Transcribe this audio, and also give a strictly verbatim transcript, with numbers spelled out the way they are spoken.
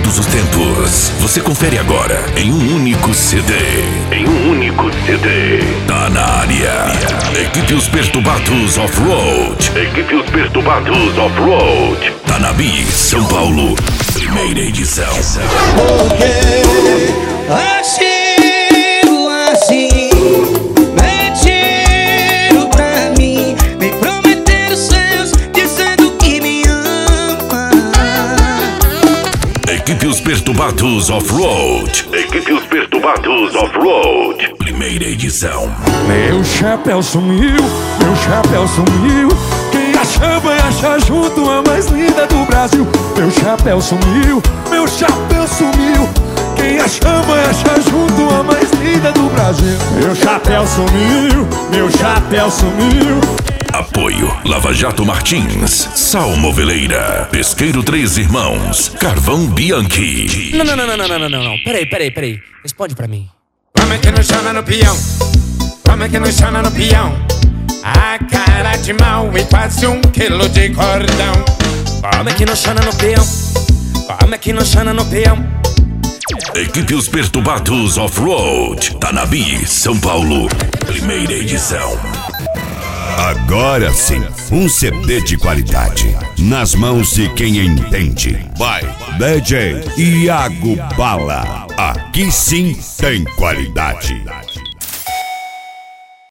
todos os tempos. Você confere agora em um único C D. Em um único C D. Tá na área. Equipe Os Perturbados Off-Road. Equipe Os Perturbados Off-Road. Tanabi, São Paulo. Primeira edição. Porque assim, assim, mentiram pra mim, me prometeram céus, dizendo que me ama. Equipe Os Perturbados Off-Road. Equipe Os Perturbados Off-Road. Primeira edição. Meu chapéu sumiu, meu chapéu sumiu. Quem acha vai achar junto a mais linda do Brasil. Meu chapéu sumiu, meu chapéu sumiu. Quem acha vai achar junto a mais linda do Brasil. Meu chapéu sumiu, meu chapéu sumiu. Apoio Lava Jato Martins, Sal Moveleira, Pesqueiro Três Irmãos, Carvão Bianchi. Não, não, não, não, não, não, não, não. Peraí, peraí, peraí. Responde pra mim. Vamos aqui no chão, no peão. Vamos aqui no chão, no peão. A cara de mal e quase um quilo de cordão. Vamos aqui no chão, no peão. Vamos aqui no chão, no peão. Equipe Os Perturbados Off-Road, Tanabi, São Paulo. Primeira edição. Agora sim, um C D de qualidade nas mãos de quem entende. Vai, D J Iago Bala. Aqui sim tem qualidade.